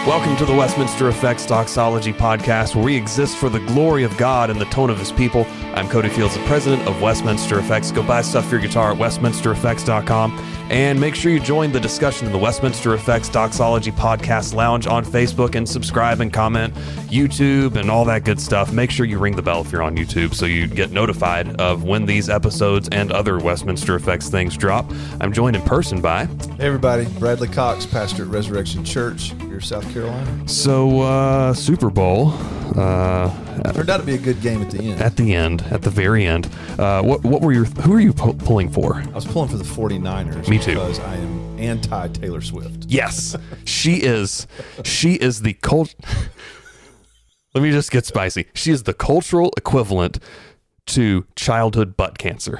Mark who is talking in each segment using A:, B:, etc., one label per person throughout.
A: Welcome to the Westminster Effects Doxology Podcast, where we exist for the glory of God and the tone of His people. I'm Cody Fields, the president of Westminster Effects. Go buy stuff for your guitar at westminstereffects.com, and make sure you join the discussion in the Westminster Effects Doxology Podcast Lounge on Facebook, and subscribe and comment, YouTube, and all that good stuff. Make sure you ring the bell if you're on YouTube so you get notified of when these episodes and other Westminster Effects things drop. I'm joined in person by...
B: Hey everybody, Bradley Cox, pastor at Resurrection Church here in South Carolina.
A: So, Super Bowl...
B: turned out to be a good game at the end.
A: At the very end. Who are you pulling for?
B: I was pulling for the 49ers.
A: Me too.
B: Because I am anti-Taylor Swift.
A: Yes, she is the cult. Let me just get spicy. She is the cultural equivalent to childhood butt cancer.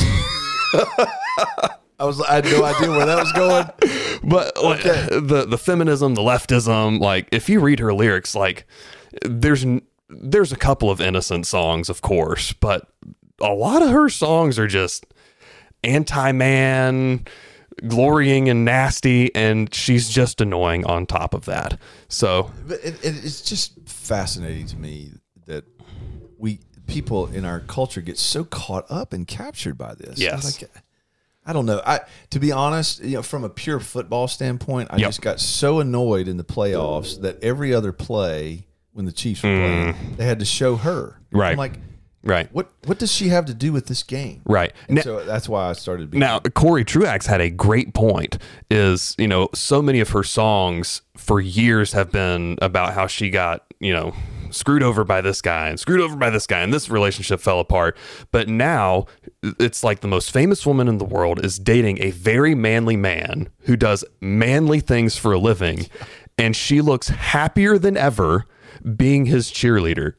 B: I had no idea where that was going.
A: But okay. the feminism, the leftism, like if you read her lyrics, like there's a couple of innocent songs, of course, but a lot of her songs are just anti-man, glorying and nasty, and she's just annoying on top of that. So
B: it's just fascinating to me that people in our culture get so caught up and captured by this.
A: Yes.
B: Like, I don't know. To be honest, from a pure football standpoint, I just got so annoyed in the playoffs that every other play when the Chiefs were playing, they had to show her.
A: Right.
B: I'm like,
A: right.
B: What does she have to do with this game?
A: Right.
B: So that's why I started.
A: Now, Corey Truax had a great point. Is so many of her songs for years have been about how she got screwed over by this guy and this relationship fell apart. But now it's like the most famous woman in the world is dating a very manly man who does manly things for a living, and she looks happier than ever being his cheerleader.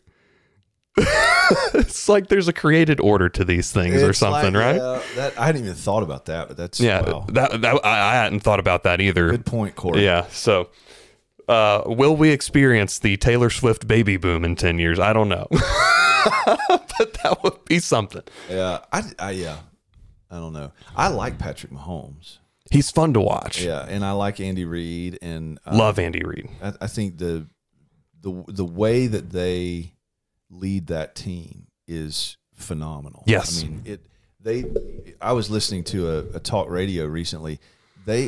A: It's like there's a created order to these things or something, right?
B: Yeah, I hadn't even thought about that, but that's
A: wow. That I hadn't thought about that either.
B: Good point, Corey.
A: Yeah. So, will we experience the Taylor Swift baby boom in 10 years? I don't know, but that would be something.
B: Yeah, I don't know. I like Patrick Mahomes.
A: He's fun to watch.
B: Yeah, and I like Andy Reid, and
A: love Andy Reid.
B: I think the way that they lead that team is phenomenal.
A: Yes.
B: I mean, I was listening to a talk radio recently. They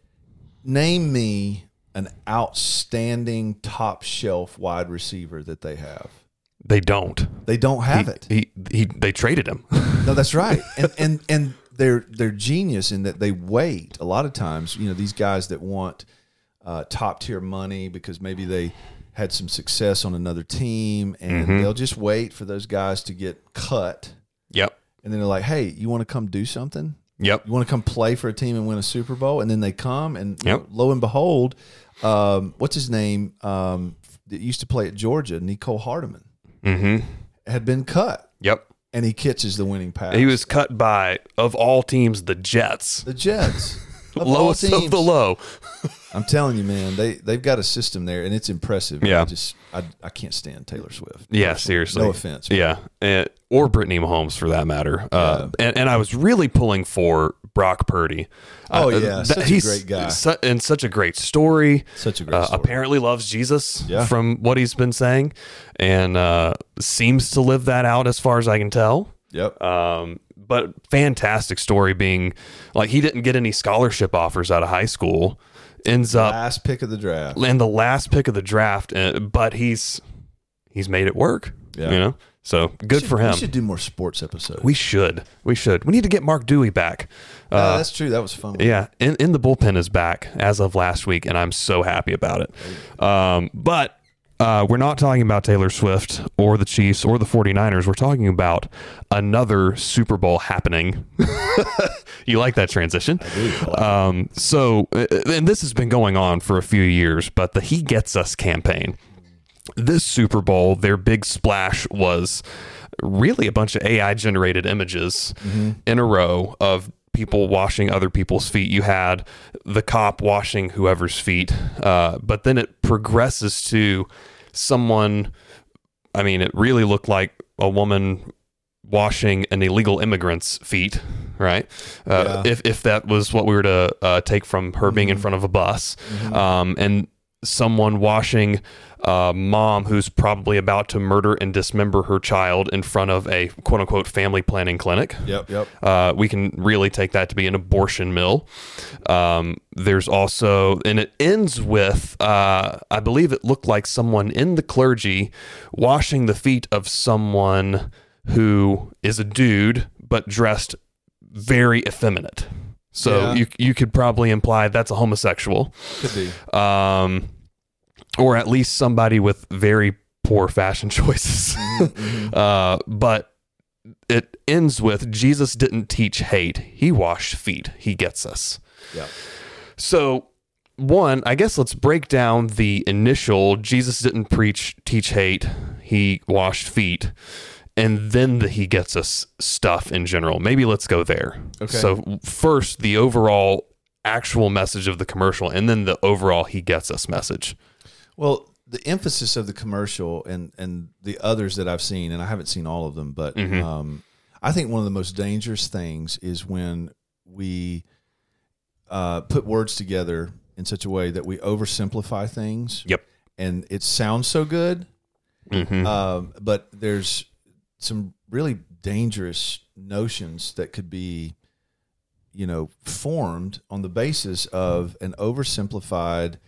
B: name me an outstanding top shelf wide receiver that they have.
A: They don't
B: have it.
A: They traded him.
B: No, that's right. And they're genius in that they wait a lot of times, these guys that want top tier money because maybe they had some success on another team, and they'll just wait for those guys to get cut.
A: Yep.
B: And then they're like, hey, you want to come do something?
A: Yep.
B: You want to come play for a team and win a Super Bowl? And then they come, and lo and behold, what's his name that used to play at Georgia, Nicole Hardeman, had been cut.
A: Yep.
B: And he catches the winning pass.
A: He was cut by, of all teams, the Jets.
B: The Jets.
A: Lowest of the low.
B: I'm telling you, man, they've got a system there, and it's impressive.
A: Yeah.
B: I can't stand Taylor Swift.
A: Yeah, seriously.
B: No offense.
A: Yeah. Or Brittany Mahomes, for that matter. And I was really pulling for Brock Purdy.
B: Such a great guy.
A: And such a great story.
B: Such a great story.
A: Apparently loves Jesus from what he's been saying, and seems to live that out as far as I can tell.
B: Yep.
A: But fantastic story, being like he didn't get any scholarship offers out of high school. Ends up
B: last pick of the draft.
A: And the last pick of the draft, but he's made it work.
B: Yeah.
A: So good for him.
B: We should do more sports episodes.
A: We should. We need to get Mark Dewey back.
B: That's true. That was fun.
A: Yeah. In the bullpen is back as of last week, and I'm so happy about it. But we're not talking about Taylor Swift or the Chiefs or the 49ers. We're talking about another Super Bowl happening. You like that transition?
B: I do.
A: So, and this has been going on for a few years, but the He Gets Us campaign, this Super Bowl, their big splash was really a bunch of AI generated images in a row of people washing other people's feet. You had the cop washing whoever's feet, but then it progresses to someone, it really looked like a woman washing an illegal immigrant's feet, right? If that was what we were to take from her being in front of a bus. And someone washing a mom who's probably about to murder and dismember her child in front of a quote unquote family planning clinic.
B: Yep.
A: We can really take that to be an abortion mill. There's also, and it ends with, I believe it looked like someone in the clergy washing the feet of someone who is a dude, but dressed very effeminate. So you could probably imply that's a homosexual.
B: Could be.
A: Or at least somebody with very poor fashion choices. But it ends with Jesus didn't teach hate. He washed feet. He gets us.
B: Yeah.
A: So one, I guess let's break down the initial Jesus didn't teach hate. He washed feet. And then the he gets us stuff in general. Maybe let's go there.
B: Okay.
A: So first, the overall actual message of the commercial, and then the overall he gets us message.
B: Well, the emphasis of the commercial and the others that I've seen, and I haven't seen all of them, but I think one of the most dangerous things is when we put words together in such a way that we oversimplify things.
A: Yep.
B: And it sounds so good, but there's some really dangerous notions that could be, formed on the basis of an oversimplified,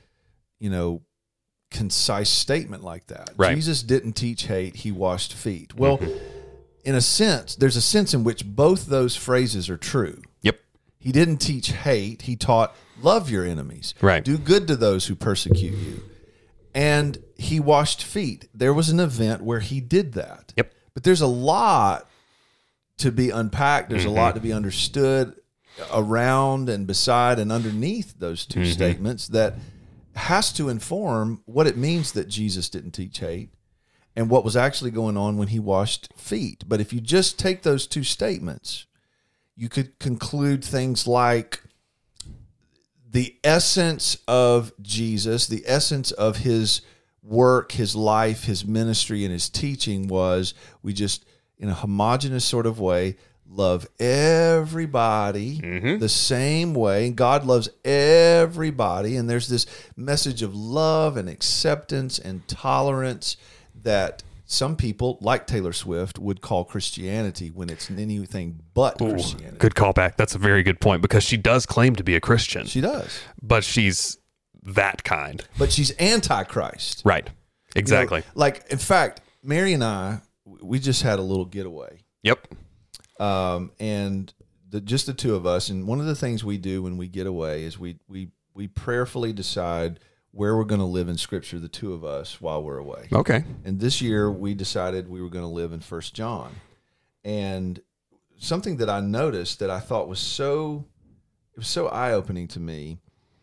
B: concise statement like that.
A: Right.
B: Jesus didn't teach hate, he washed feet. Well, in a sense, there's a sense in which both those phrases are true.
A: Yep.
B: He didn't teach hate, he taught love your enemies.
A: Right.
B: Do good to those who persecute you. And he washed feet. There was an event where he did that.
A: Yep.
B: But there's a lot to be unpacked. There's a lot to be understood around and beside and underneath those two statements that has to inform what it means that Jesus didn't teach hate and what was actually going on when he washed feet. But if you just take those two statements, you could conclude things like the essence of Jesus, the essence of his work, his life, his ministry, and his teaching was we just, in a homogenous sort of way, love everybody the same way. And God loves everybody. And there's this message of love and acceptance and tolerance that some people, like Taylor Swift, would call Christianity when it's anything but Christianity.
A: Good callback. That's a very good point because she does claim to be a Christian.
B: She does.
A: But she's that kind.
B: But she's anti-Christ.
A: Right. Exactly.
B: In fact, Mary and I, we just had a little getaway.
A: Yep.
B: And just the two of us. And one of the things we do when we get away is we prayerfully decide where we're going to live in Scripture, the two of us, while we're away.
A: Okay.
B: And this year we decided we were going to live in 1 John. And something that I noticed that I thought was so eye-opening to me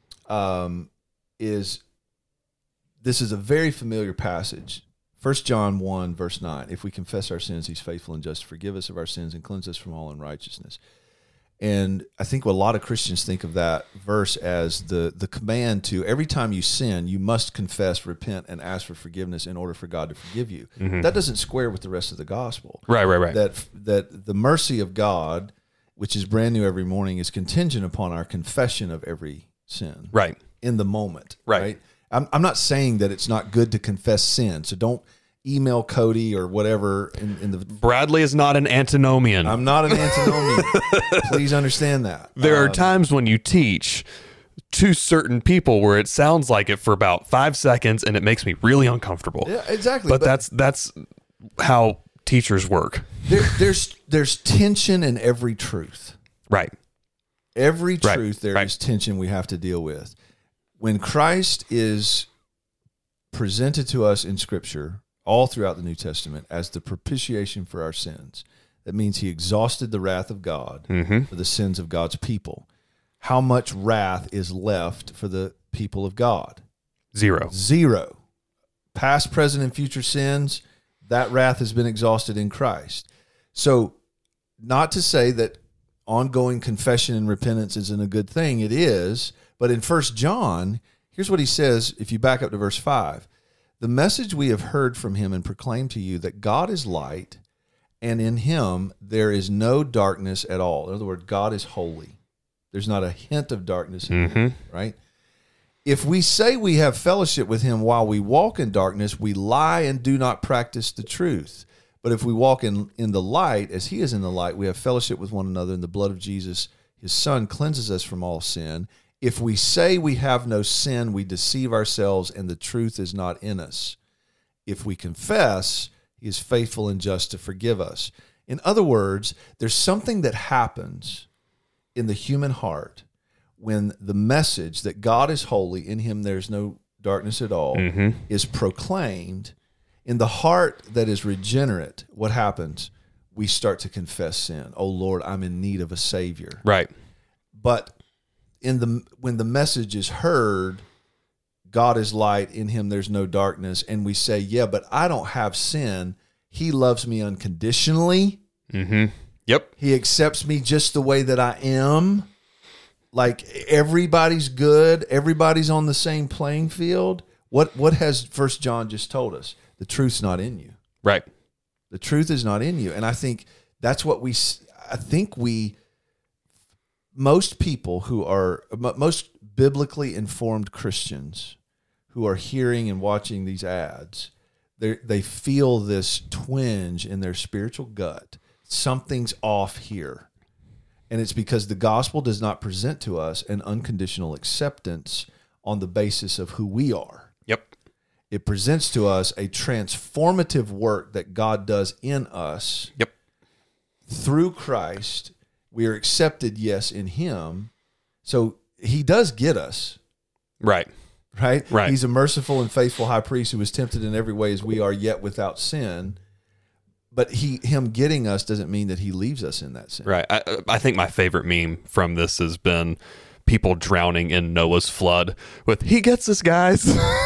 B: is this is a very familiar passage. 1 John 1, verse 9, if we confess our sins, he's faithful and just to forgive us of our sins and cleanse us from all unrighteousness. And I think a lot of Christians think of that verse as the command to every time you sin, you must confess, repent, and ask for forgiveness in order for God to forgive you. That doesn't square with the rest of the gospel.
A: Right.
B: That the mercy of God, which is brand new every morning, is contingent upon our confession of every sin.
A: Right.
B: In the moment.
A: Right.
B: I'm not saying that it's not good to confess sin, so don't email Cody or whatever in the
A: Bradley is not an antinomian.
B: I'm not an antinomian. Please understand that.
A: There are times when you teach to certain people where it sounds like it for about 5 seconds and it makes me really uncomfortable.
B: Yeah, exactly.
A: But that's how teachers work.
B: There's tension in every truth.
A: Right.
B: Every truth there is tension we have to deal with. When Christ is presented to us in Scripture, all throughout the New Testament, as the propitiation for our sins, that means he exhausted the wrath of God for the sins of God's people. How much wrath is left for the people of God? Zero. Past, present, and future sins, that wrath has been exhausted in Christ. So, not to say that ongoing confession and repentance isn't a good thing. It is. But in 1 John, here's what he says, if you back up to verse 5. The message we have heard from him and proclaimed to you that God is light, and in him there is no darkness at all. In other words, God is holy. There's not a hint of darkness in him, right? If we say we have fellowship with him while we walk in darkness, we lie and do not practice the truth. But if we walk in the light, as he is in the light, we have fellowship with one another, and the blood of Jesus, his son, cleanses us from all sin. If we say we have no sin, we deceive ourselves, and the truth is not in us. If we confess, he is faithful and just to forgive us. In other words, there's something that happens in the human heart when the message that God is holy, in him there's no darkness at all, is proclaimed. In the heart that is regenerate, what happens? We start to confess sin. Oh, Lord, I'm in need of a Savior.
A: Right.
B: But when the message is heard, God is light, in him there's no darkness, and we say, yeah, but I don't have sin. He loves me unconditionally.
A: Yep.
B: He accepts me just the way that I am. Like, everybody's good. Everybody's on the same playing field. What has 1 John just told us? The truth's not in you.
A: Right.
B: The truth is not in you. And I think that's what most people who are, most biblically informed Christians who are hearing and watching these ads, they feel this twinge in their spiritual gut. Something's off here. And it's because the gospel does not present to us an unconditional acceptance on the basis of who we are.
A: Yep.
B: It presents to us a transformative work that God does in us.
A: Yep.
B: Through Christ, we are accepted, yes, in him. So he does get us.
A: Right.
B: Right?
A: Right.
B: He's a merciful and faithful high priest who was tempted in every way as we are, yet without sin. But him getting us doesn't mean that he leaves us in that sin.
A: Right. I think my favorite meme from this has been people drowning in Noah's flood with, he gets us, guys.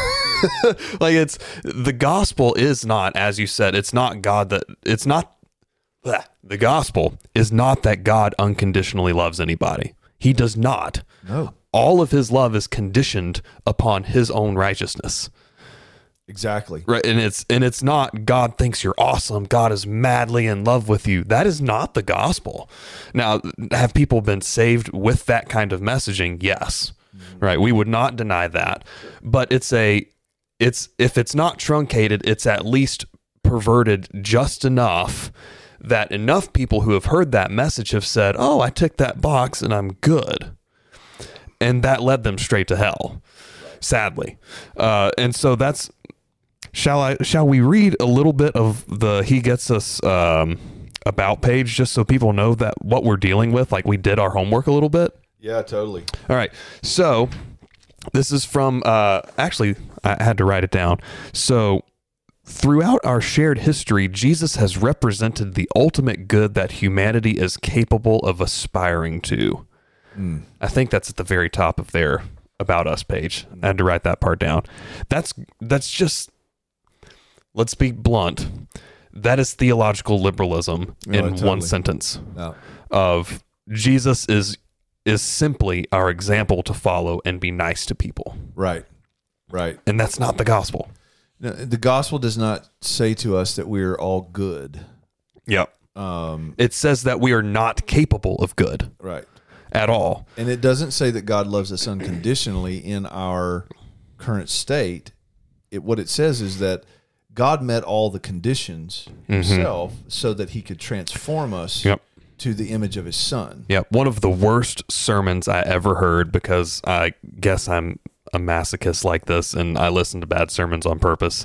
A: Like, it's, the gospel is not, as you said, it's not God that, it's not, the gospel is not that God unconditionally loves anybody. He does not.
B: No.
A: All of his love is conditioned upon his own righteousness.
B: Exactly.
A: Right. And it's not God thinks you're awesome. God is madly in love with you. That is not the gospel. Now, have people been saved with that kind of messaging? Yes. Right. We would not deny that. But if it's not truncated, it's at least perverted just enough that enough people who have heard that message have said, oh, I ticked that box and I'm good. And that led them straight to hell, sadly. And so that's, shall we read a little bit of the He Gets Us about page, just so people know that what we're dealing with, like we did our homework a little bit?
B: Yeah, totally.
A: All right. So this is from, actually, I had to write it down. So throughout our shared history, Jesus has represented the ultimate good that humanity is capable of aspiring to. I think that's at the very top of their About Us page. I had to write that part down. That's just, let's be blunt, that is theological liberalism in
B: totally.
A: one sentence.
B: No.
A: Of Jesus is simply our example to follow and be nice to people.
B: Right. Right.
A: And that's not the gospel.
B: No, the gospel does not say to us that we're all good.
A: Yep. It says that we are not capable of good.
B: Right.
A: At all.
B: And it doesn't say that God loves us unconditionally in our current state. What it says is that God met all the conditions himself so that he could transform us to the image of his son.
A: Yeah. One of the worst sermons I ever heard, because I guess I'm a masochist like this and I listen to bad sermons on purpose.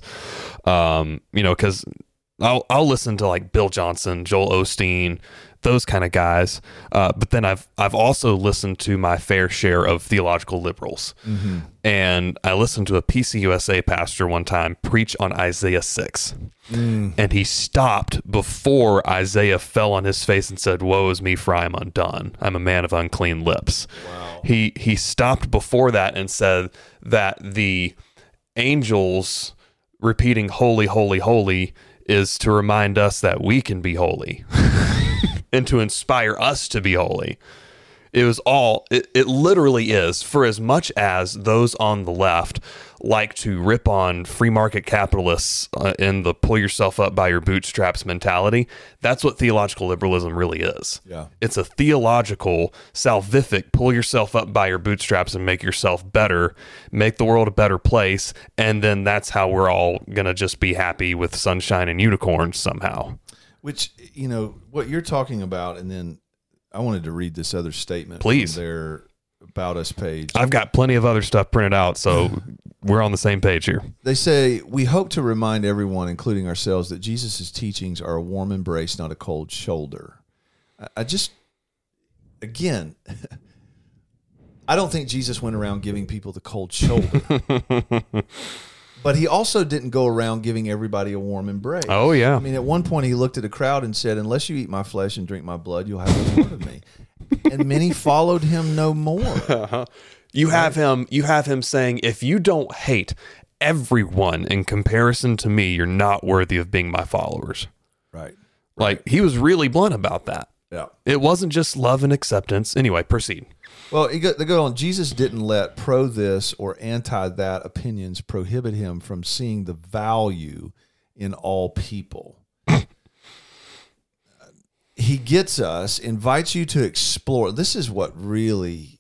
A: Because I'll listen to like Bill Johnson, Joel Osteen, those kind of guys. But then I've also listened to my fair share of theological liberals. And I listened to a PCUSA pastor one time preach on Isaiah 6. And he stopped before Isaiah fell on his face and said, "Woe is me, for I am undone. I'm a man of unclean lips." Wow. He stopped before that and said that the angels repeating "Holy, holy, holy" is to remind us that we can be holy and to inspire us to be holy. It was all, it literally is, for as much as those on the left like to rip on free market capitalists in the pull yourself up by your bootstraps mentality. That's what theological liberalism really is.
B: Yeah.
A: It's a theological, salvific, pull yourself up by your bootstraps and make yourself better, make the world a better place, and then that's how we're all going to just be happy with sunshine and unicorns somehow.
B: Which, what you're talking about, and then I wanted to read this other statement.
A: Please.
B: From their About Us page.
A: I've got plenty of other stuff printed out, so we're on the same page here.
B: They say, we hope to remind everyone, including ourselves, that Jesus' teachings are a warm embrace, not a cold shoulder. Again, I don't think Jesus went around giving people the cold shoulder. But he also didn't go around giving everybody a warm embrace.
A: Oh, yeah.
B: I mean, at one point he looked at a crowd and said, unless you eat my flesh and drink my blood, you'll have no part of me. And many followed him no more.
A: Uh-huh. You have him saying, if you don't hate everyone in comparison to me, you're not worthy of being my followers.
B: Right.
A: Like, he was really blunt about that.
B: Yeah.
A: It wasn't just love and acceptance. Anyway, proceed.
B: Well, they go on. Jesus didn't let pro this or anti that opinions prohibit him from seeing the value in all people. He gets us, invites you to explore. This is what really,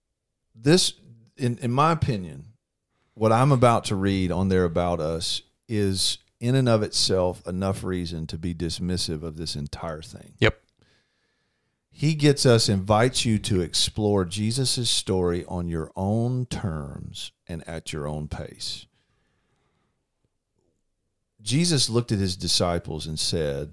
B: in my opinion, what I'm about to read on there About Us is in and of itself enough reason to be dismissive of this entire thing.
A: Yep.
B: He gets us, invites you to explore Jesus' story on your own terms and at your own pace. Jesus looked at his disciples and said,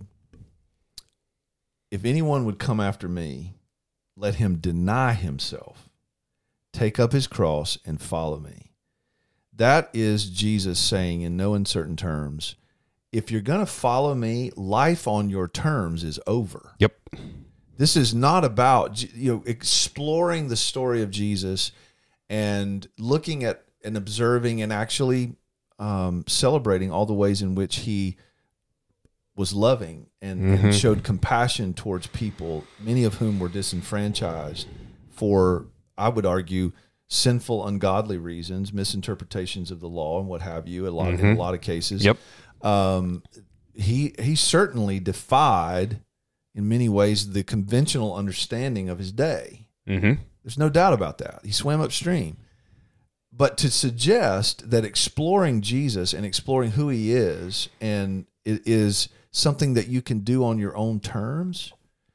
B: if anyone would come after me, let him deny himself, take up his cross, and follow me. That is Jesus saying in no uncertain terms, if you're going to follow me, life on your terms is over.
A: Yep.
B: This is not about exploring the story of Jesus and looking at and observing and actually celebrating all the ways in which he was loving and showed compassion towards people, many of whom were disenfranchised for, I would argue, sinful, ungodly reasons, misinterpretations of the law and what have you. In a lot of cases,
A: Yep.
B: He certainly defied, in many ways, the conventional understanding of his day.
A: Mm-hmm.
B: There's no doubt about that. He swam upstream. But to suggest that exploring Jesus and exploring who he is and it is something that you can do on your own terms,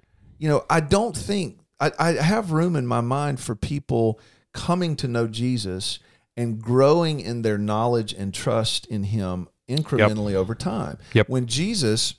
B: I don't think, I have room in my mind for people coming to know Jesus and growing in their knowledge and trust in him incrementally over time.
A: Yep.
B: When Jesus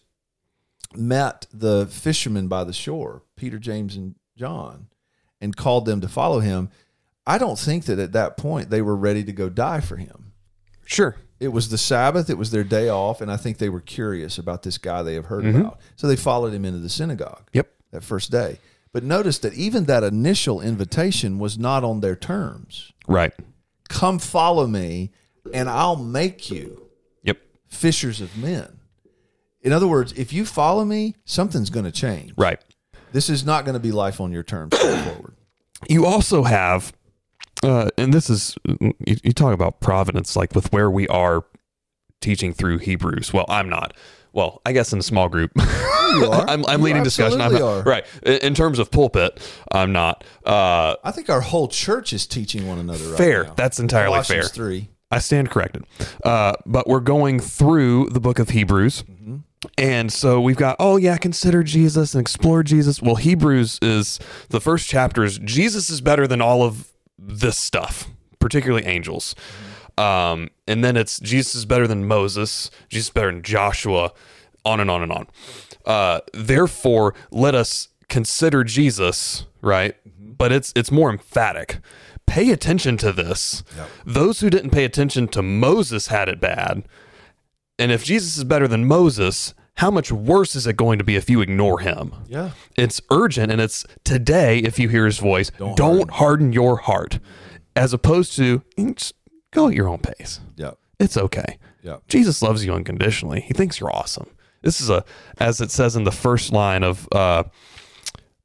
B: met the fishermen by the shore, Peter, James, and John, and called them to follow him, I don't think that at that point they were ready to go die for him.
A: Sure.
B: It was the Sabbath, it was their day off, and I think they were curious about this guy they have heard about. So they followed him into the synagogue that first day. But notice that even that initial invitation was not on their terms.
A: Right.
B: Come follow me, and I'll make you fishers of men. In other words, if you follow me, something's going to change.
A: Right.
B: This is not going to be life on your terms going forward.
A: You also have, and this is, you talk about providence, like with where we are teaching through Hebrews. Well, I'm not. Well, I guess in a small group.
B: You are.
A: I'm leading discussion. I'm not, right. In terms of pulpit, I'm not.
B: I think our whole church is teaching one another right
A: fair.
B: now.
A: That's entirely
B: Colossians
A: fair.
B: 3.
A: I stand corrected. But we're going through the book of Hebrews. And so we've got, consider Jesus and explore Jesus. Well, Hebrews is, the first chapter is, Jesus is better than all of this stuff, particularly angels. And then it's, Jesus is better than Moses, Jesus is better than Joshua, on and on and on. Therefore, let us consider Jesus, right? But it's more emphatic. Pay attention to this.
B: Yep.
A: Those who didn't pay attention to Moses had it bad. And if Jesus is better than Moses, how much worse is it going to be if you ignore him?
B: Yeah.
A: It's urgent, and it's today, if you hear his voice, don't harden your heart, as opposed to just go at your own pace.
B: Yeah.
A: It's okay.
B: Yeah.
A: Jesus loves you unconditionally. He thinks you're awesome. This is as it says in the first line of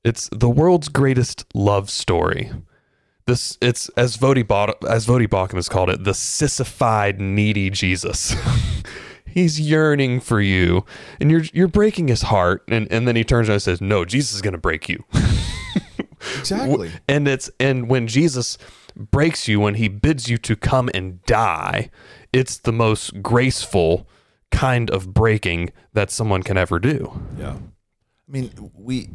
A: It's the world's greatest love story. It's as Vodi Bakum has called it, the sissified, needy Jesus. He's yearning for you, and you're breaking his heart, and then he turns around and says, "No, Jesus is going to break you."
B: Exactly.
A: And when Jesus breaks you, when he bids you to come and die, it's the most graceful kind of breaking that someone can ever do.
B: Yeah. I mean,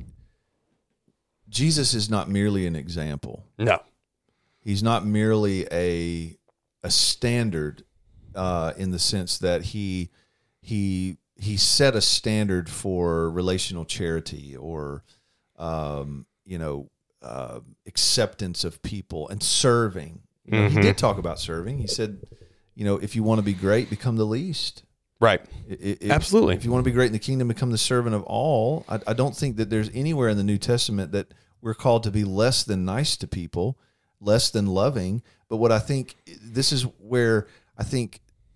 B: Jesus is not merely an example.
A: No.
B: He's not merely a standard in the sense that he set a standard for relational charity or acceptance of people and serving. He did talk about serving. He said, if you want to be great, become the least.
A: Right. Absolutely.
B: If you want to be great in the kingdom, become the servant of all. I don't think that there's anywhere in the New Testament that we're called to be less than nice to people, less than loving. But what I think, this is where I think,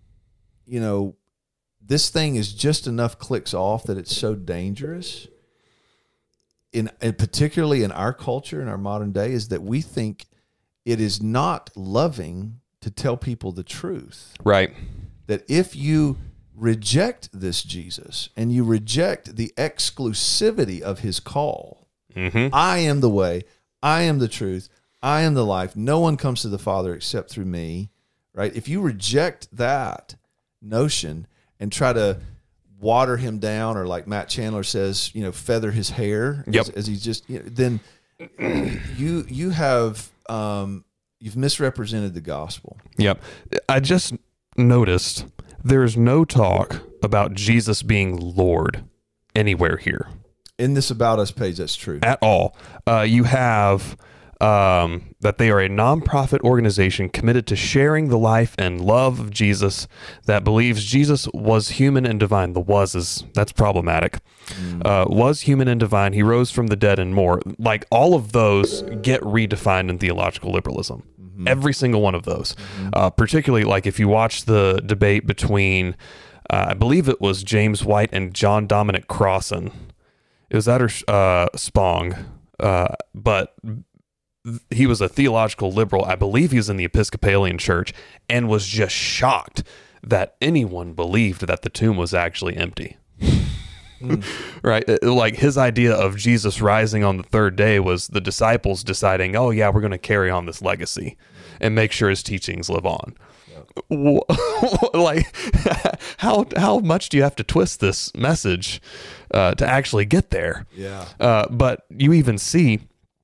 B: this thing is just enough clicks off that it's so dangerous. And particularly in our culture, in our modern day, is that we think it is not loving to tell people the truth.
A: Right.
B: That if you reject this Jesus and you reject the exclusivity of his call, I am the way, I am the truth, I am the life. No one comes to the Father except through me, right? If you reject that notion and try to water him down, or like Matt Chandler says, feather his hair, as he's just, then you have you've misrepresented the gospel.
A: Yep. I just noticed there's no talk about Jesus being Lord anywhere here.
B: In this About Us page, that's true.
A: At all. You have that they are a nonprofit organization committed to sharing the life and love of Jesus, that believes Jesus was human and divine. The that's problematic. Was human and divine. He rose from the dead and more. Like, all of those get redefined in theological liberalism. Every single one of those. Particularly, like, if you watch the debate between, I believe it was James White and John Dominic Crossan. It was that or Spong. But he was a theological liberal. I believe he was in the Episcopalian Church, and was just shocked that anyone believed that the tomb was actually empty. Right? Like, his idea of Jesus rising on the third day was the disciples deciding, oh yeah, we're going to carry on this legacy and make sure his teachings live on. Like, how much do you have to twist this message to actually get there?
B: Yeah.
A: But you even see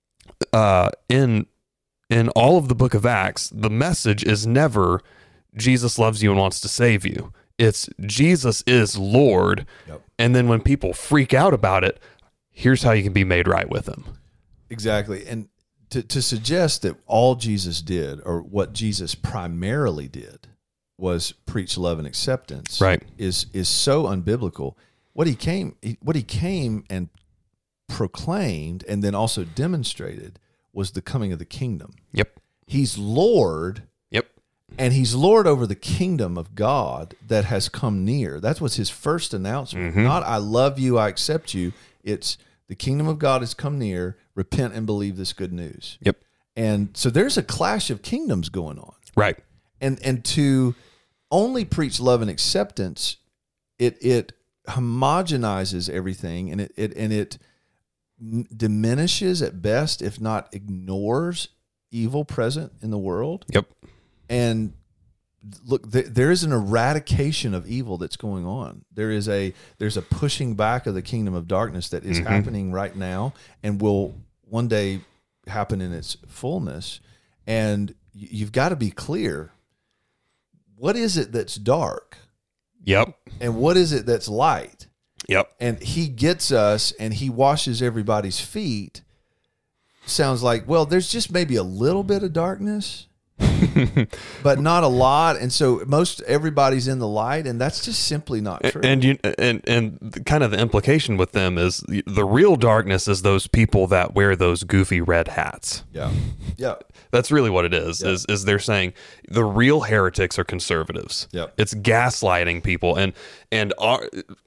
A: in all of the book of Acts, the message is never Jesus loves you and wants to save you. It's Jesus is Lord.
B: Yep.
A: And then when people freak out about it, here's how you can be made right with him.
B: Exactly. And to suggest that all Jesus did, or what Jesus primarily did, was preach love and acceptance,
A: right,
B: is so unbiblical. What he came and proclaimed and then also demonstrated was the coming of the kingdom.
A: Yep.
B: He's Lord.
A: Yep.
B: And he's Lord over the kingdom of God that has come near. That was his first announcement. Not I love you, I accept you. It's the kingdom of God has come near. Repent and believe this good news.
A: Yep.
B: And so there's a clash of kingdoms going on.
A: Right.
B: And to only preach love and acceptance, it homogenizes everything, and it diminishes at best, if not ignores, evil present in the world.
A: Yep.
B: And look, there is an eradication of evil that's going on. There's a pushing back of the kingdom of darkness that is happening right now and will one day happen in its fullness. And you've got to be clear. What is it that's dark?
A: Yep.
B: And what is it that's light?
A: Yep.
B: And he gets us and he washes everybody's feet. Sounds like, well, there's just maybe a little bit of darkness, but not a lot. And so everybody's in the light, and that's just simply not true.
A: And kind of the implication with them is the real darkness is those people that wear those goofy red hats.
B: Yeah. Yeah.
A: That's really what it is.
B: Yep.
A: Is they're saying the real heretics are conservatives.
B: Yep.
A: It's gaslighting people, and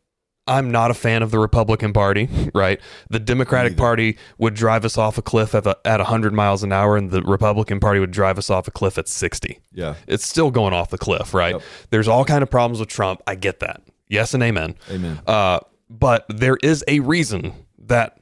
A: I'm not a fan of the Republican Party, right? The Democratic Party would drive us off a cliff at 100 miles an hour, and the Republican Party would drive us off a cliff at 60.
B: Yeah.
A: It's still going off the cliff, right?
B: Yep.
A: There's all kind of problems with Trump. I get that. Yes and amen.
B: Amen.
A: But there is a reason that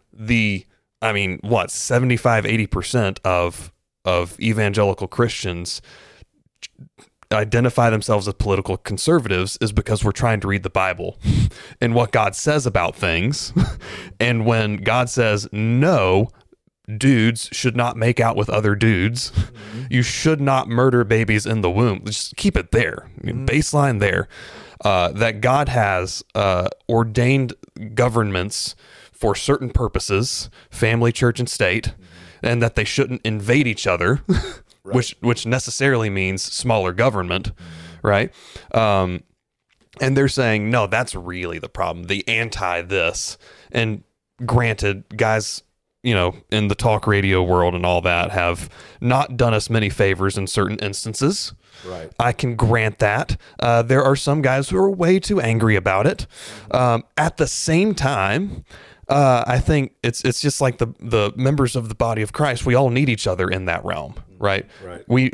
A: 75, 80% of evangelical Christians identify themselves as political conservatives is because we're trying to read the Bible and what God says about things. And when God says, no, dudes should not make out with other dudes, you should not murder babies in the womb. Just keep it there. Baseline there. That God has ordained governments for certain purposes, family, church, and state, and that they shouldn't invade each other. Right. Which necessarily means smaller government, right? And they're saying, no, that's really the problem, the anti this. And granted, guys, in the talk radio world and all that have not done us many favors in certain instances.
B: Right.
A: I can grant that. There are some guys who are way too angry about it. At the same time, I think it's just like the members of the body of Christ. We all need each other in that realm, right?
B: Right.
A: We,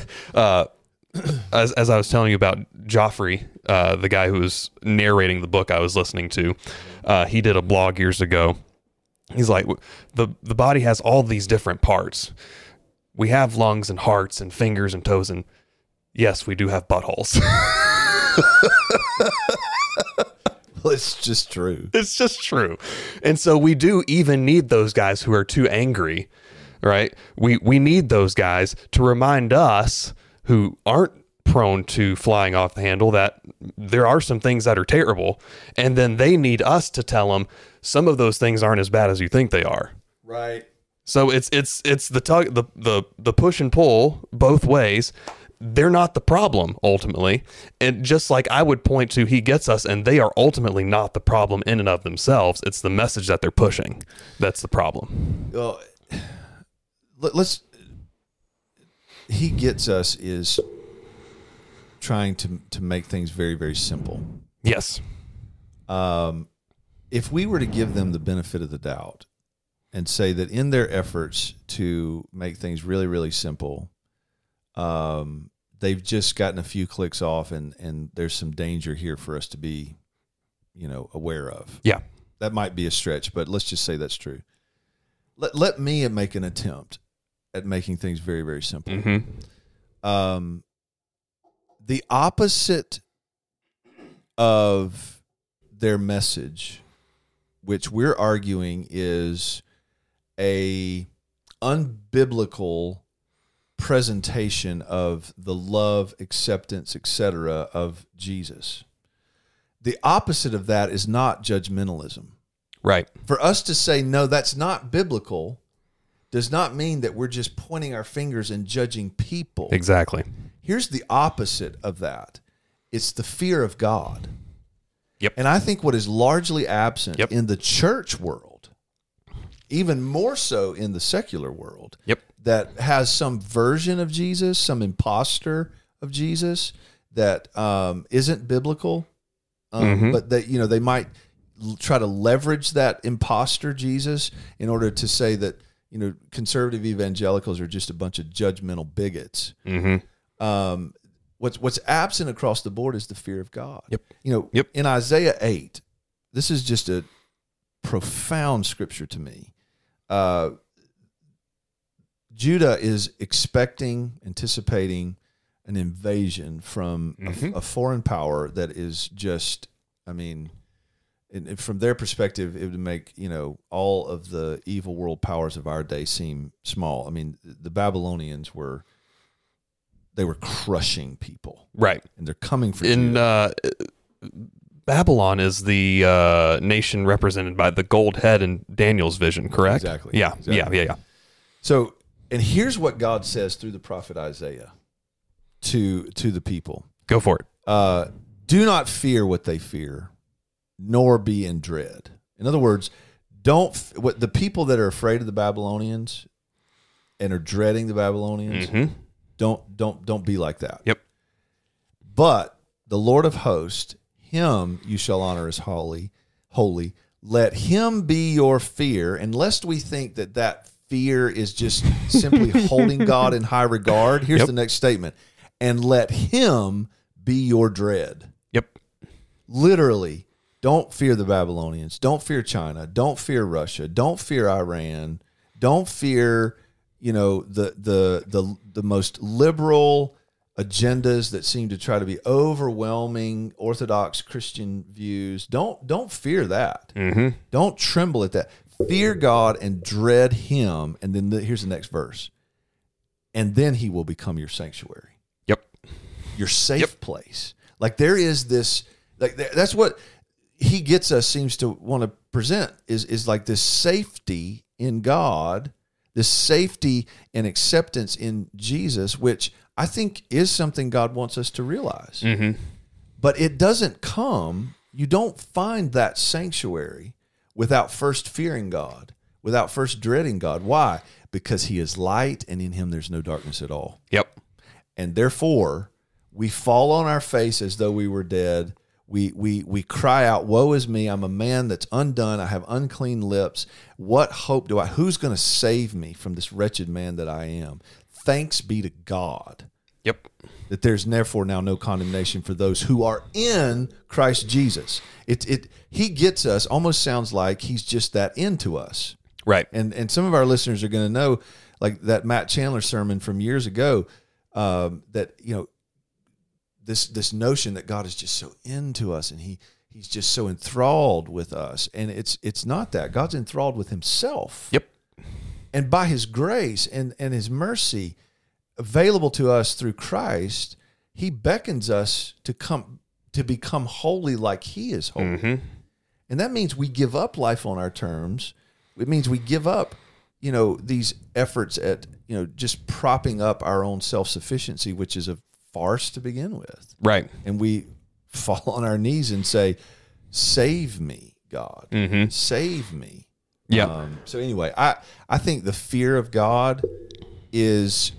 A: as I was telling you about Joffrey, the guy who was narrating the book I was listening to, he did a blog years ago. He's like, the body has all these different parts. We have lungs and hearts and fingers and toes, and yes, we do have buttholes.
B: Well, it's just true.
A: It's just true. And so we do even need those guys who are too angry, right? We need those guys to remind us who aren't prone to flying off the handle that there are some things that are terrible. And then they need us to tell them some of those things aren't as bad as you think they are.
B: Right.
A: So it's the tug, the push and pull both ways. They're not the problem ultimately. And just like I would point to, he gets us, and they are ultimately not the problem in and of themselves. It's the message that they're pushing that's the problem.
B: Well, he gets us is trying to make things very, very simple.
A: Yes.
B: If we were to give them the benefit of the doubt and say that in their efforts to make things really, really simple, they've just gotten a few clicks off, and there's some danger here for us to be, aware of.
A: Yeah.
B: That might be a stretch, but let's just say that's true. Let me make an attempt at making things very, very simple.
A: Mm-hmm.
B: The opposite of their message, which we're arguing is a unbiblical presentation of the love, acceptance, etc. of Jesus. The opposite of that is not judgmentalism.
A: Right.
B: For us to say, no, that's not biblical, does not mean that we're just pointing our fingers and judging people.
A: Exactly.
B: Here's the opposite of that. It's the fear of God.
A: Yep.
B: And I think what is largely absent
A: Yep.
B: in the church world, even more so in the secular world,
A: Yep.
B: that has some version of Jesus, some imposter of Jesus that isn't biblical, but that they might try to leverage that imposter Jesus in order to say that conservative evangelicals are just a bunch of judgmental bigots.
A: Mm-hmm.
B: What's absent across the board is the fear of God.
A: Yep.
B: In Isaiah 8, this is just a profound scripture to me. Judah is anticipating an invasion from a foreign power that is just, from their perspective, it would make, all of the evil world powers of our day seem small. The Babylonians were crushing people.
A: Right.
B: And they're coming for Judah.
A: Babylon is the nation represented by the gold head in Daniel's vision, correct?
B: Exactly.
A: Yeah.
B: Exactly.
A: Yeah.
B: So, and here's what God says through the prophet Isaiah to the people.
A: Go for it.
B: Do not fear what they fear, nor be in dread. In other words, what the people that are afraid of the Babylonians and are dreading the Babylonians, don't be like that.
A: Yep.
B: But the Lord of hosts, him you shall honor as holy. holy. Let him be your fear, and lest we think that fear is just simply holding God in high regard. Here's the next statement. And let him be your dread.
A: Yep.
B: Literally, don't fear the Babylonians. Don't fear China. Don't fear Russia. Don't fear Iran. Don't fear, the most liberal agendas that seem to try to be overwhelming Orthodox Christian views. Don't fear that.
A: Mm-hmm.
B: Don't tremble at that. Fear God and dread him. And then here's the next verse. And then he will become your sanctuary.
A: Yep.
B: Your safe place. Like there is this, like that's what he gets us, seems to want to present is like this safety in God, this safety and acceptance in Jesus, which I think is something God wants us to realize.
A: Mm-hmm.
B: But it doesn't come, you don't find that sanctuary without first fearing God, without first dreading God. Why? Because he is light and in him there's no darkness at all.
A: Yep.
B: And therefore, we fall on our face as though we were dead. We cry out, woe is me, I'm a man that's undone, I have unclean lips. What hope do I, who's going to save me from this wretched man that I am? Thanks be to God.
A: Yep.
B: That there's therefore now no condemnation for those who are in Christ Jesus. He gets us, almost sounds like he's just that into us.
A: Right.
B: And some of our listeners are going to know, like that Matt Chandler sermon from years ago, that, this notion that God is just so into us and he's just so enthralled with us. And it's not that. God's enthralled with himself.
A: Yep.
B: And by his grace and his mercy available to us through Christ, he beckons us to become holy like he is holy.
A: Mm-hmm.
B: And that means we give up life on our terms. It means we give up, these efforts at, just propping up our own self-sufficiency, which is a farce to begin with.
A: Right.
B: And we fall on our knees and say, save me, God.
A: Mm-hmm.
B: Save me.
A: Yeah.
B: So anyway, I think the fear of God is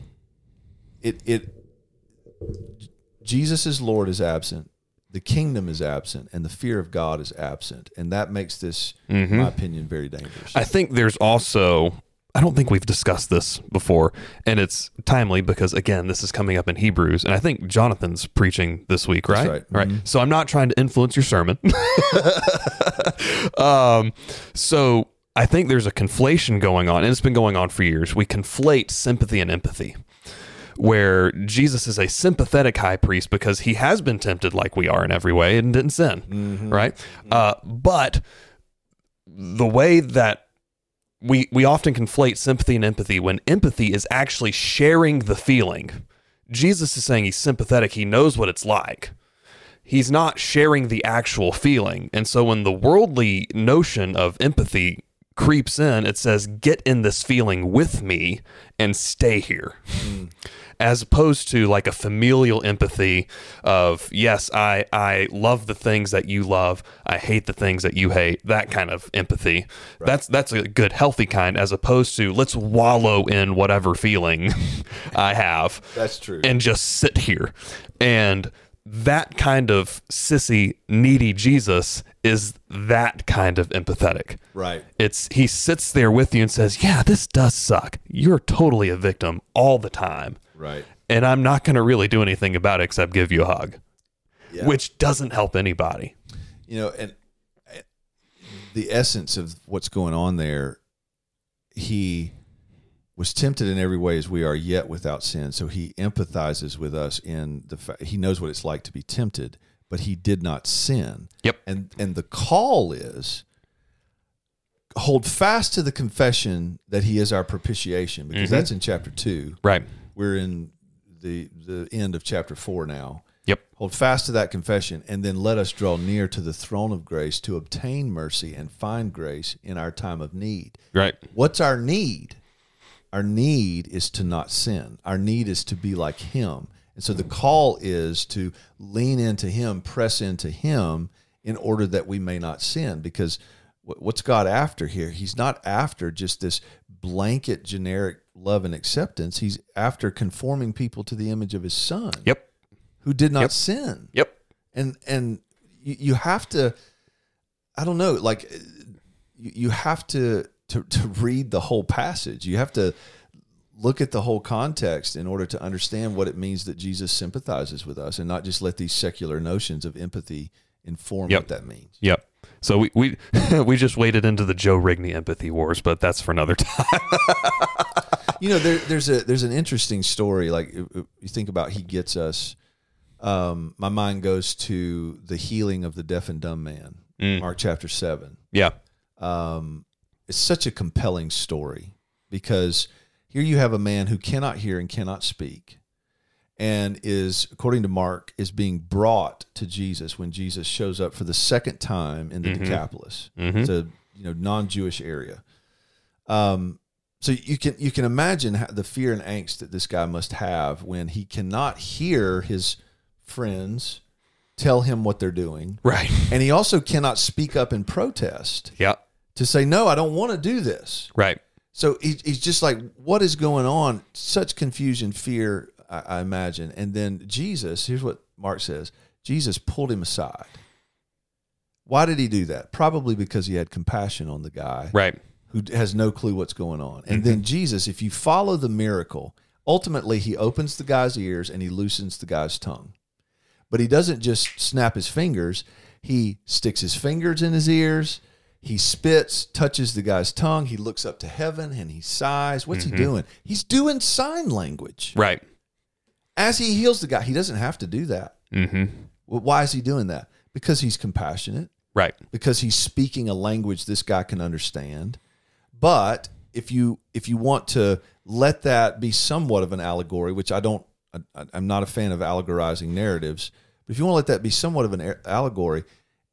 B: Jesus as Lord is absent, the kingdom is absent, and the fear of God is absent. And that makes this, in my opinion, very dangerous.
A: I think there's also, I don't think we've discussed this before, and it's timely because, again, this is coming up in Hebrews, and I think Jonathan's preaching this week, right?
B: That's right.
A: Right. So I'm not trying to influence your sermon. So I think there's a conflation going on, and it's been going on for years. We conflate sympathy and empathy, where Jesus is a sympathetic high priest because he has been tempted like we are in every way and didn't sin, right? But the way that we often conflate sympathy and empathy when empathy is actually sharing the feeling. Jesus is saying he's sympathetic. He knows what it's like. He's not sharing the actual feeling. And so when the worldly notion of empathy creeps in, it says, get in this feeling with me and stay here. As opposed to like a familial empathy of, yes, I love the things that you love, I hate the things that you hate, that kind of empathy. Right. That's a good, healthy kind, as opposed to let's wallow in whatever feeling I have. That's true. And just sit here. And that kind of sissy, needy Jesus is that kind of empathetic.
B: Right.
A: He sits there with you and says, yeah, this does suck. You're totally a victim all the time.
B: Right.
A: And I'm not going to really do anything about it except give you a hug, which doesn't help anybody.
B: And the essence of what's going on there, he was tempted in every way as we are, yet without sin. So he empathizes with us in the fact he knows what it's like to be tempted, but he did not sin.
A: Yep.
B: And the call is hold fast to the confession that he is our propitiation, because that's in chapter 2.
A: Right.
B: We're in the end of chapter 4 now.
A: Yep.
B: Hold fast to that confession, and then let us draw near to the throne of grace to obtain mercy and find grace in our time of need.
A: Right.
B: What's our need? Our need is to not sin. Our need is to be like him. And so the call is to lean into him, press into him in order that we may not sin. Because what's God after here? He's not after just this blanket generic love and acceptance. He's after conforming people to the image of his son.
A: Yep.
B: Who did not sin.
A: Yep.
B: And you have to, I don't know, like you have to read the whole passage. You have to look at the whole context in order to understand what it means that Jesus sympathizes with us, and not just let these secular notions of empathy inform what that means.
A: Yep. So we we just waded into the Joe Rigney empathy wars, but that's for another time.
B: There's an interesting story. Like you think about, he gets us. My mind goes to the healing of the deaf and dumb man, Mark chapter 7.
A: Yeah.
B: It's such a compelling story, because here you have a man who cannot hear and cannot speak, and is, according to Mark, is being brought to Jesus when Jesus shows up for the second time in the Decapolis. It's a non-Jewish area. So you can imagine the fear and angst that this guy must have when he cannot hear his friends tell him what they're doing.
A: Right.
B: And he also cannot speak up in protest.
A: Yeah.
B: To say, no, I don't want to do this.
A: Right.
B: So he's just like, what is going on? Such confusion, fear, I imagine. And then Jesus, here's what Mark says, Jesus pulled him aside. Why did he do that? Probably because he had compassion on the guy.
A: Right.
B: Who has no clue what's going on. And then Jesus, if you follow the miracle, ultimately he opens the guy's ears and he loosens the guy's tongue. But he doesn't just snap his fingers. He sticks his fingers in his ears. He spits, touches the guy's tongue. He looks up to heaven and he sighs. What's he doing? He's doing sign language.
A: Right.
B: As he heals the guy. He doesn't have to do that. Well, why is he doing that? Because he's compassionate.
A: Right.
B: Because he's speaking a language this guy can understand. But if you want to let that be somewhat of an allegory, which I'm not a fan of allegorizing narratives, but if you want to let that be somewhat of an allegory,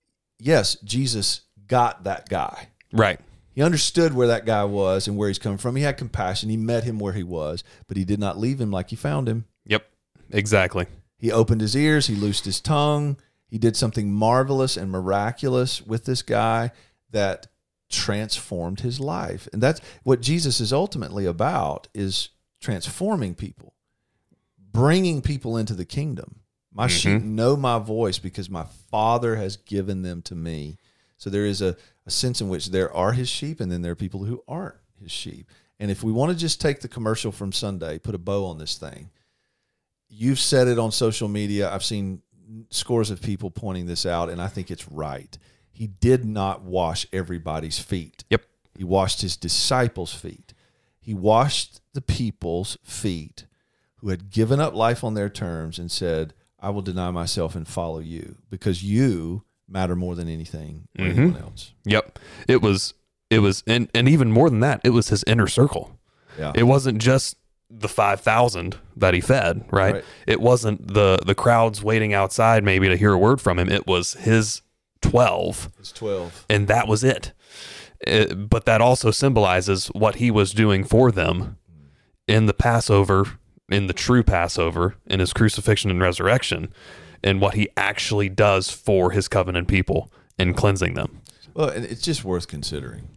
B: yes, Jesus got that guy.
A: Right.
B: He understood where that guy was and where he's coming from. He had compassion. He met him where he was, but he did not leave him like he found him.
A: Yep. Exactly.
B: He opened his ears. He loosed his tongue. He did something marvelous and miraculous with this guy that transformed his life. And that's what Jesus is ultimately about, is transforming people, bringing people into the kingdom. My sheep know my voice because my Father has given them to me. So there is a sense in which there are his sheep, and then there are people who aren't his sheep. And if we want to just take the commercial from Sunday, put a bow on this thing, you've said it on social media. I've seen scores of people pointing this out, and I think it's right. He did not wash everybody's feet.
A: Yep.
B: He washed his disciples' feet. He washed the people's feet who had given up life on their terms and said, I will deny myself and follow you because you matter more than anything or anyone else.
A: Yep. It was, and even more than that, it was his inner circle.
B: Yeah.
A: It wasn't just the 5,000 that he fed, right? It wasn't the crowds waiting outside maybe to hear a word from him. It was his 12.
B: It's 12.
A: And that was it. But that also symbolizes what he was doing for them in the Passover, in the true Passover, in his crucifixion and resurrection, and what he actually does for his covenant people in cleansing them.
B: Well, it's just worth considering.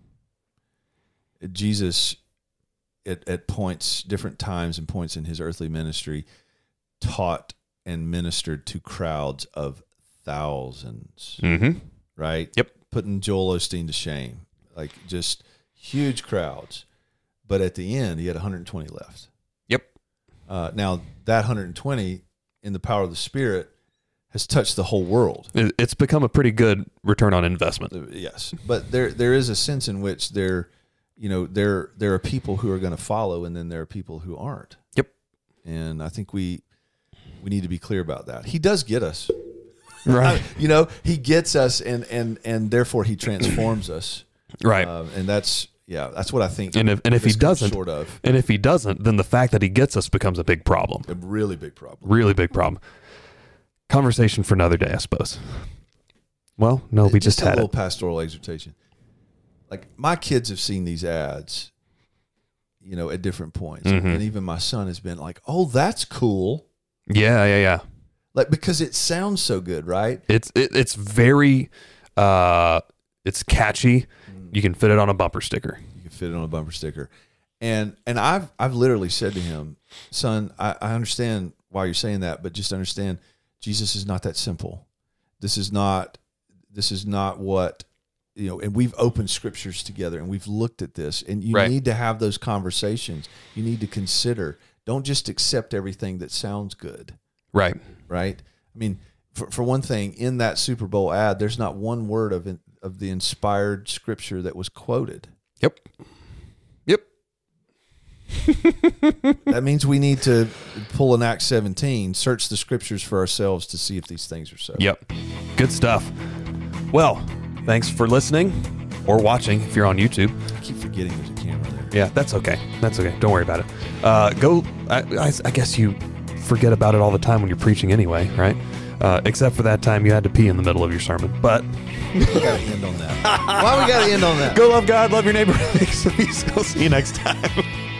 B: Jesus, at points, different times and points in his earthly ministry, taught and ministered to crowds of thousands, right?
A: Yep.
B: Putting Joel Osteen to shame, like just huge crowds. But at the end, he had 120 left.
A: Yep.
B: Now, that 120, in the power of the Spirit, has touched the whole world.
A: It's become a pretty good return on investment.
B: Yes, but there is a sense in which there are people who are going to follow, and then there are people who aren't.
A: Yep.
B: And I think we need to be clear about that. He does get us,
A: right?
B: He gets us, and therefore he transforms us,
A: right?
B: And that's what I think.
A: And if he doesn't,
B: short of,
A: and if he doesn't, then the fact that he gets us becomes a big problem.
B: A really big problem.
A: Really big problem. Conversation for another day, I suppose. Well, no, we just had
B: a little pastoral exhortation. Like, my kids have seen these ads, at different points, and even my son has been like, "Oh, that's cool."
A: Yeah.
B: Like, because it sounds so good, right?
A: It's very, it's catchy. You can fit it on a bumper sticker.
B: And I've literally said to him, "Son, I understand why you're saying that, but just understand, Jesus is not that simple. This is not what and we've opened scriptures together and we've looked at this, and you
A: Right.
B: need to have those conversations. You need to consider. Don't just accept everything that sounds good.
A: Right.
B: Right. I mean, for one thing, in that Super Bowl ad, there's not one word of the inspired scripture that was quoted.
A: Yep. Yep.
B: That means we need to pull an Acts 17, search the scriptures for ourselves to see if these things are so.
A: Yep. Good stuff. Well, thanks for listening or watching if you're on YouTube.
B: I keep forgetting there's a camera there.
A: Yeah, that's okay. That's okay. Don't worry about it. I guess you forget about it all the time when you're preaching anyway, right? Except for that time you had to pee in the middle of your sermon. But
B: We got to end on that. Why we got to end on that?
A: go love God, love your neighbor. We'll see you next time.